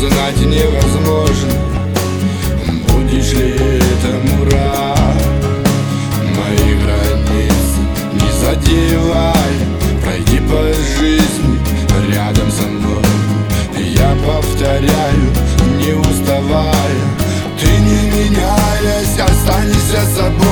узнать невозможно, будешь ли этому рад. Мои границы не задевай, пройди по жизни рядом со мной. Я повторяю, не уставая, ты не меняясь, останешься собой.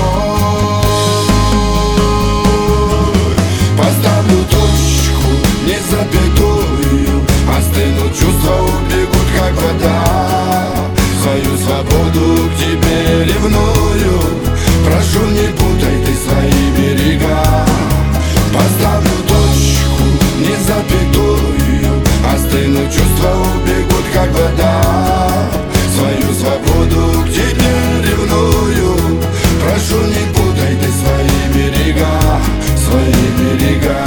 Поставлю точку, не запятую, остынут чувства, убегут как вода. Свою свободу к тебе ревную, прошу, не путай ты свои берега. Поставлю точку, не запятую, остынут чувства, убегут как вода. Свою свободу к тебе ревную, прошу, не путай ты свои берега, свои берега.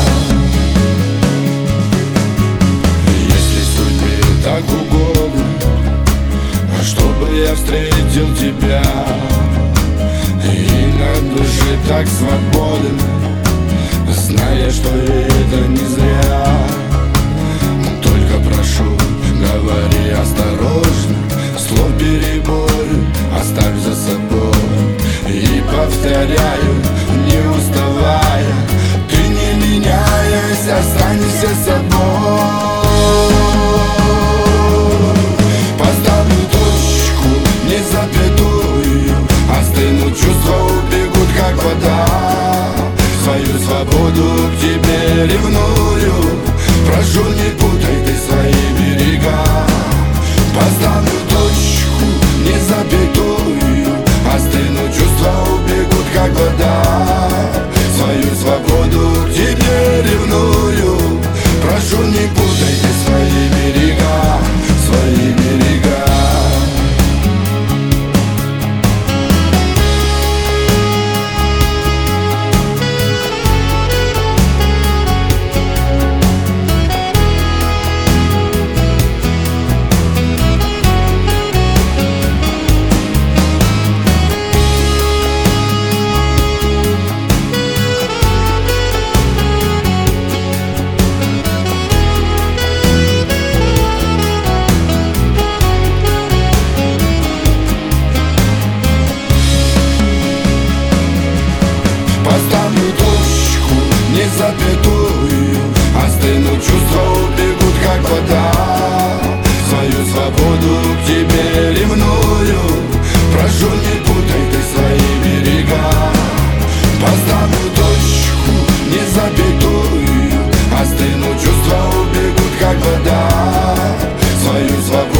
Если судьбе так угодно, чтобы я встретил тебя, и на душе так свободен, зная, что это не зря. Только прошу, говори осторожно, слов перебор оставь за собой. И повторяю, не уставая, ты не меняясь, останешься собой. Поставлю точку, не запятую, остынут чувства, убегут как вода. Свою свободу к тебе ревную, прошу, не путай ты свои берега. Поставлю точку, не запятую, остынут чувства, убегут как вода. Свою свободу к тебе ревную, прошу, не путай ты свои берега, свои берега. Поставлю точку, не запятую, остынут чувства, убегут как вода. Свою свободу к тебе ревную, прошу, не путай ты свои берега. Поставлю точку, не запятую, остынут чувства, убегут как вода. Свою свободу